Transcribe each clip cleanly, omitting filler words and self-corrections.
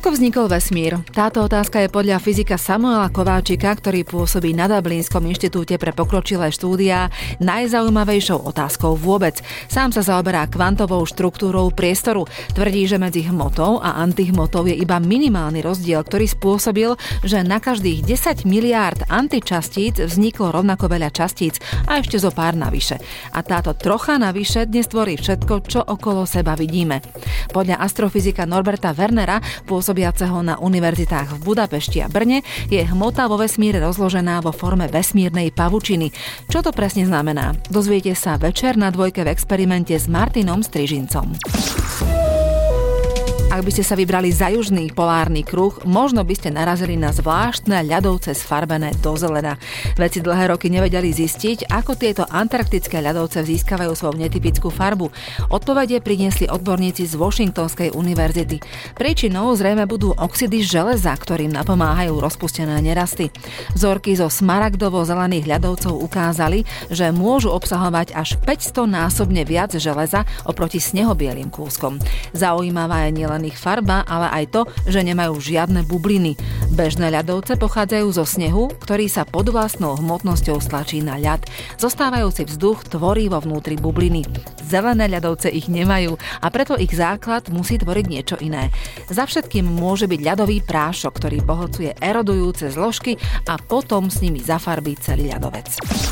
Ako vznikol vesmír? Táto otázka je podľa fyzika Samuela Kováčika, ktorý pôsobí na Dublinskom inštitúte pre pokročilé štúdia, najzaujímavejšou otázkou vôbec. Sám sa zaoberá kvantovou štruktúrou priestoru. Tvrdí, že medzi hmotou a antihmotou je iba minimálny rozdiel, ktorý spôsobil, že na každých 10 miliárd antičastíc vzniklo rovnako veľa častíc a ešte zo pár navyše. A táto trocha navyše dnes tvorí všetko, čo okolo seba vidíme. Podľa astrofyzika Norberta Wernera, pôsobiaceho na univerzitách v Budapešti a Brne, je hmota vo vesmíre rozložená vo forme vesmírnej pavučiny. Čo to presne znamená? Dozviete sa večer na Dvojke v experimente s Martinom Strižincom. Ak by ste sa vybrali za južný polárny kruh, možno by ste narazili na zvláštne ľadovce sfarbené do zelena. Vedci dlhé roky nevedeli zistiť, ako tieto antarktické ľadovce získavajú svoju netypickú farbu. Odpovede priniesli odborníci z Washingtonskej univerzity. Príčinou zrejme budú oxidy železa, ktorým napomáhajú rozpustené nerasty. Vzorky zo smaragdovo-zelených ľadovcov ukázali, že môžu obsahovať až 500-násobne viac železa oproti snehobielým kúskom. Zaujímavá je nielen ich farba, ale aj to, že nemajú žiadne bubliny. Bežné ľadovce pochádzajú zo snehu, ktorý sa pod vlastnou hmotnosťou stlačí na ľad. Zostávajúci vzduch tvorí vo vnútri bubliny. Zelené ľadovce ich nemajú a preto ich základ musí tvoriť niečo iné. Za všetkým môže byť ľadový prášok, ktorý pohlcuje erodujúce zložky a potom s nimi zafarbí celý ľadovec.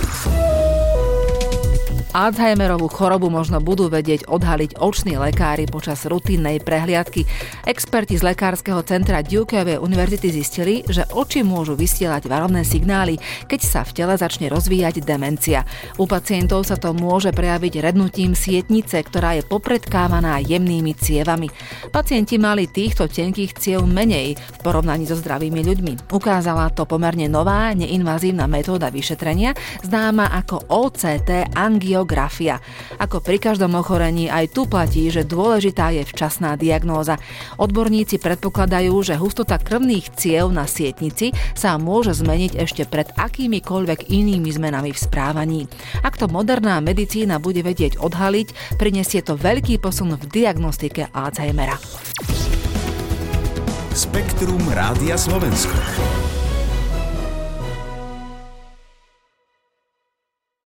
Alzheimerovú chorobu možno budú vedieť odhaliť oční lekári počas rutinnej prehliadky. Experti z lekárskeho centra Dukeovej univerzity zistili, že oči môžu vysielať varovné signály, keď sa v tele začne rozvíjať demencia. U pacientov sa to môže prejaviť rednutím sietnice, ktorá je popredkávaná jemnými cievami. Pacienti mali týchto tenkých ciev menej v porovnaní so zdravými ľuďmi. Ukázala to pomerne nová neinvazívna metóda vyšetrenia, známa ako OCT angiografia. Ako pri každom ochorení aj tu platí, že dôležitá je včasná diagnóza. Odborníci predpokladajú, že hustota krvných ciev na sietnici sa môže zmeniť ešte pred akýmikoľvek inými zmenami v správaní. Ak to moderná medicína bude vedieť odhaliť, prinesie to veľký posun v diagnostike Alzheimera. Spektrum Rádia Slovensko.